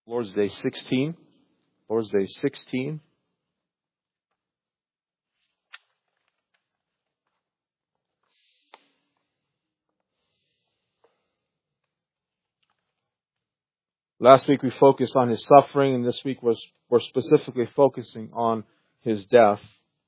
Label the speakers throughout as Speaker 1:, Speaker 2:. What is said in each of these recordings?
Speaker 1: Lord's Day 16. Lord's Day 16. Last week we focused on His suffering, and this week we're specifically focusing on His death.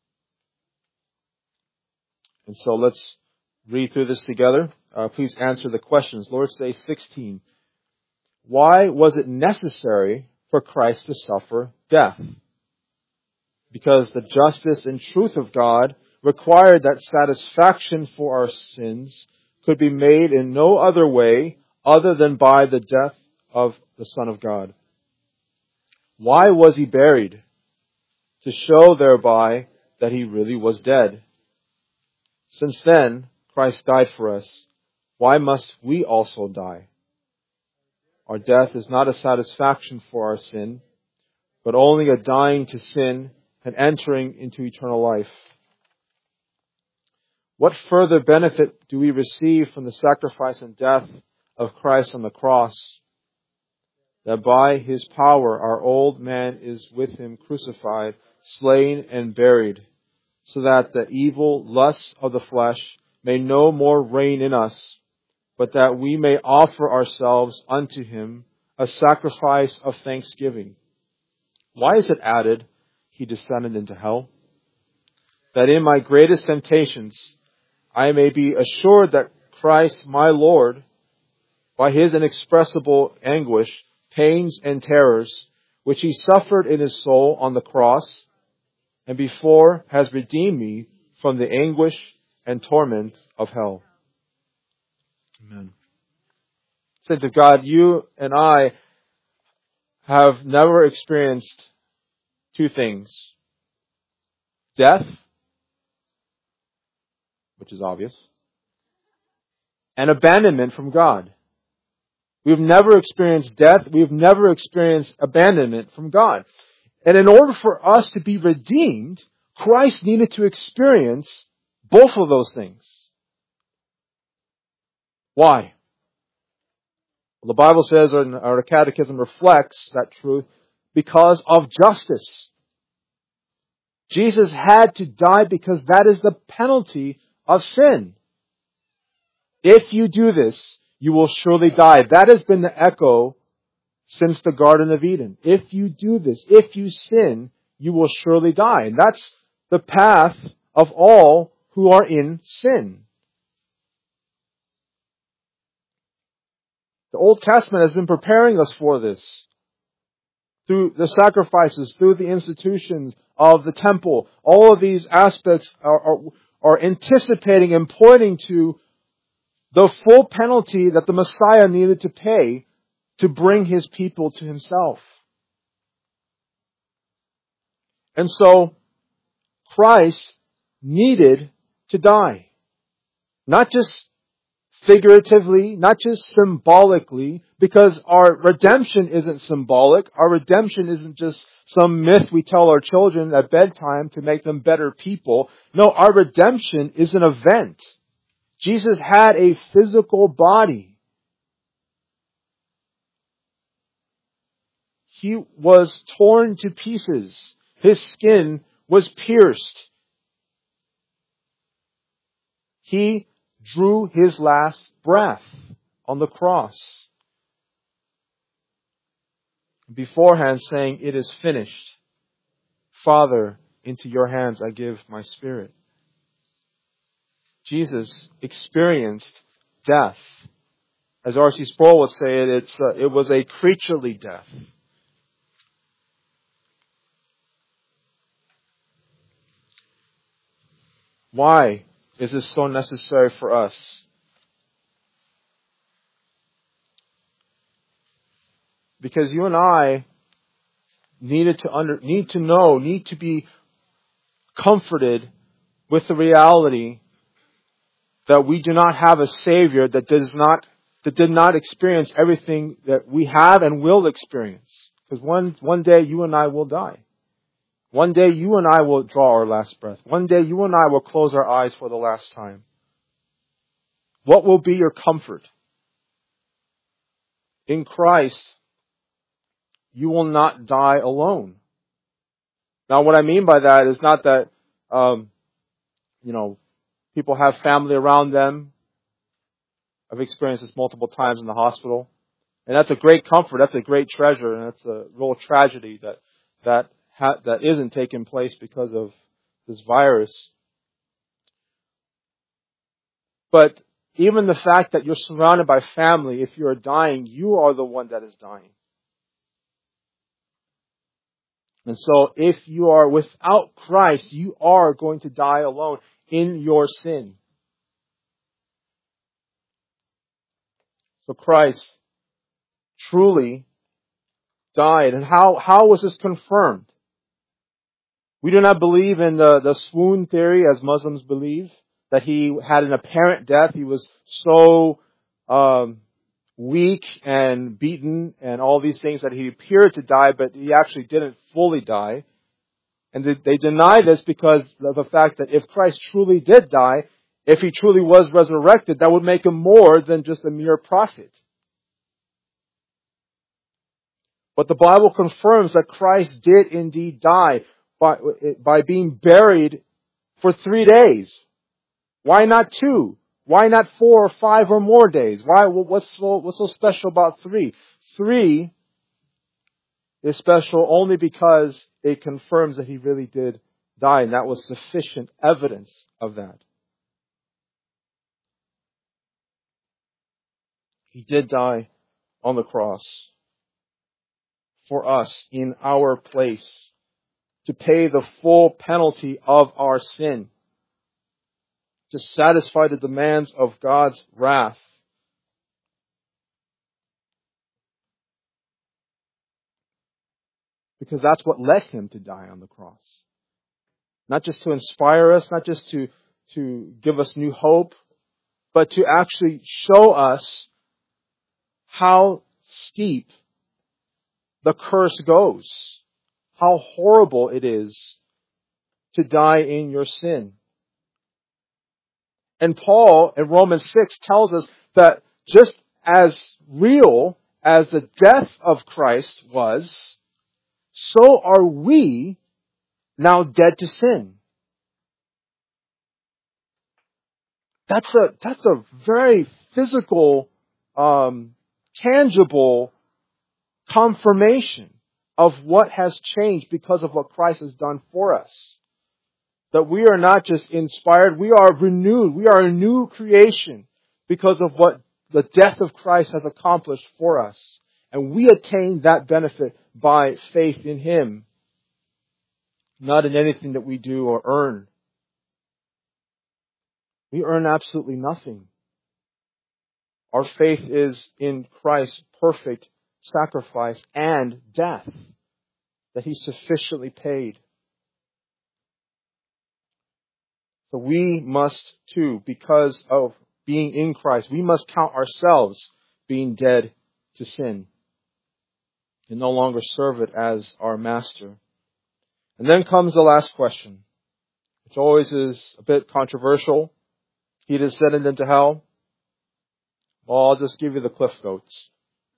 Speaker 1: And so let's read through this together. Please answer the questions. Lord's Day 16. Why was it necessary for Christ to suffer death? Because the justice and truth of God required that satisfaction for our sins could be made in no other way other than by the death of the Son of God. Why was He buried? To show thereby that He really was dead. Since then, Christ died for us. Why must we also die? Our death is not a satisfaction for our sin, but only a dying to sin and entering into eternal life. What further benefit do we receive from the sacrifice and death of Christ on the cross? That by His power our old man is with Him crucified, slain and buried, so that the evil lusts of the flesh may no more reign in us, but that we may offer ourselves unto Him a sacrifice of thanksgiving. Why is it added, He descended into hell? That in my greatest temptations I may be assured that Christ my Lord, by His inexpressible anguish, pains and terrors, which He suffered in His soul on the cross, and before has redeemed me from the anguish and torment of hell. Amen. Saints of God, you and I have never experienced two things. Death, which is obvious, and abandonment from God. We've never experienced death. We've never experienced abandonment from God. And in order for us to be redeemed, Christ needed to experience both of those things. Why? Well, the Bible says, or the Catechism reflects that truth, because of justice. Jesus had to die because that is the penalty of sin. If you do this, you will surely die. That has been the echo since the Garden of Eden. If you do this, if you sin, you will surely die. And that's the path of all who are in sin. The Old Testament has been preparing us for this. Through the sacrifices, through the institutions of the temple. All of these aspects are anticipating and pointing to the full penalty that the Messiah needed to pay to bring His people to Himself. And so, Christ needed to die. Not just figuratively, not just symbolically, because our redemption isn't symbolic. Our redemption isn't just some myth we tell our children at bedtime to make them better people. No, our redemption is an event. Jesus had a physical body. He was torn to pieces. His skin was pierced. He drew His last breath on the cross. Beforehand saying, "It is finished. Father, into your hands I give my spirit." Jesus experienced death. As R.C. Sproul would say it was a creaturely death. Why is this so necessary for us? Because you and I need to be comforted with the reality that we do not have a Savior that did not experience everything that we have and will experience. Because one day you and I will die. One day you and I will draw our last breath. One day you and I will close our eyes for the last time. What will be your comfort? In Christ, you will not die alone. Now, what I mean by that is not that, people have family around them. I've experienced this multiple times in the hospital. And that's a great comfort. That's a great treasure. And that's a real tragedy that isn't taking place because of this virus. But even the fact that you're surrounded by family, if you're dying, you are the one that is dying. And so if you are without Christ, you are going to die alone in your sin. So Christ truly died. And how was this confirmed? We do not believe in the swoon theory as Muslims believe, that he had an apparent death. He was so weak and beaten and all these things that he appeared to die, but he actually didn't fully die. And they deny this because of the fact that if Christ truly did die, if he truly was resurrected, that would make him more than just a mere prophet. But the Bible confirms that Christ did indeed die by being buried for 3 days. Why not 2? Why not 4 or 5 or more days? What's so special about 3? 3 is special only because it confirms that he really did die, and that was sufficient evidence of that. He did die on the cross for us in our place to pay the full penalty of our sin, to satisfy the demands of God's wrath. Because that's what led him to die on the cross. Not just to inspire us, not just to give us new hope, but to actually show us how steep the curse goes. How horrible it is to die in your sin. And Paul in Romans 6 tells us that just as real as the death of Christ was, so are we now dead to sin. That's a very physical, tangible confirmation of what has changed because of what Christ has done for us. That we are not just inspired, we are renewed. We are a new creation because of what the death of Christ has accomplished for us. And we attain that benefit by faith in Him, not in anything that we do or earn. We earn absolutely nothing. Our faith is in Christ's perfect sacrifice and death that He sufficiently paid. So we must too, because of being in Christ, we must count ourselves being dead to sin and no longer serve it as our master. And then comes the last question, which always is a bit controversial. He descended into hell. Well, I'll just give you the Cliff Notes.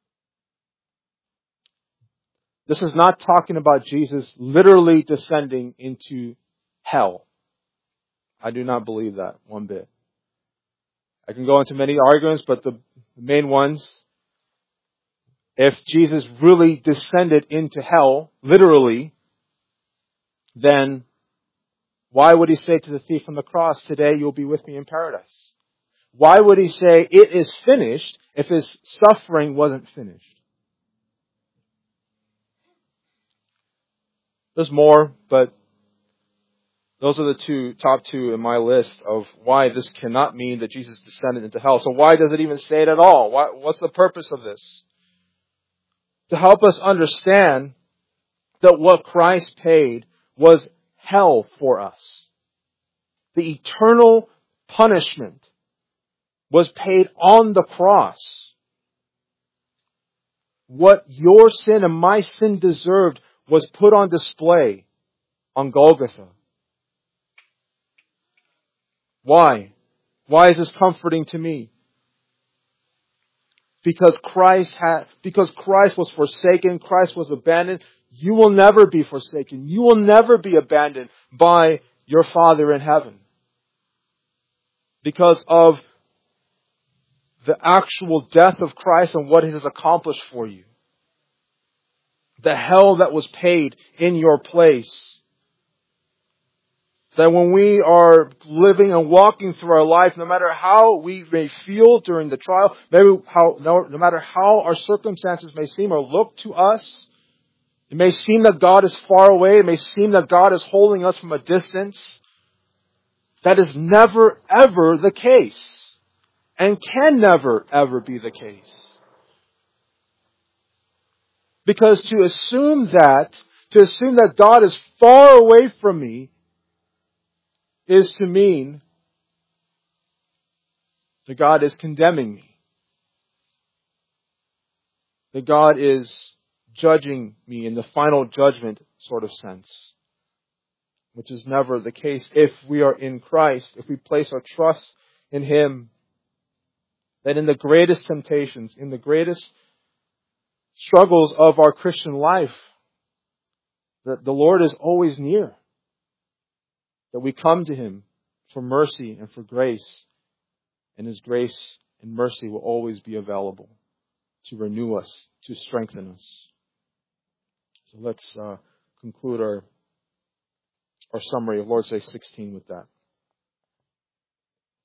Speaker 1: This is not talking about Jesus literally descending into hell. I do not believe that one bit. I can go into many arguments, but the main ones, if Jesus really descended into hell, literally, then why would He say to the thief on the cross, today you'll be with me in paradise? Why would He say it is finished if His suffering wasn't finished? There's more, but those are the top two in my list of why this cannot mean that Jesus descended into hell. So why does it even say it at all? What's the purpose of this? To help us understand that what Christ paid was hell for us. The eternal punishment was paid on the cross. What your sin and my sin deserved was put on display on Golgotha. Why? Why is this comforting to me? because Christ was forsaken, Christ was abandoned, you will never be forsaken. You will never be abandoned by your Father in heaven. Because of the actual death of Christ and what it has accomplished for you. The hell that was paid in your place. That when we are living and walking through our life, no matter how we may feel during the trial, no matter how our circumstances may seem or look to us, it may seem that God is far away, it may seem that God is holding us from a distance. That is never, ever the case. And can never, ever be the case. Because to assume that God is far away from me is to mean that God is condemning me. That God is judging me in the final judgment sort of sense. Which is never the case if we are in Christ, if we place our trust in Him. That in the greatest temptations, in the greatest struggles of our Christian life, that the Lord is always near. That we come to Him for mercy and for grace. And His grace and mercy will always be available to renew us, to strengthen us. So let's conclude our summary of Lord's Day 16 with that.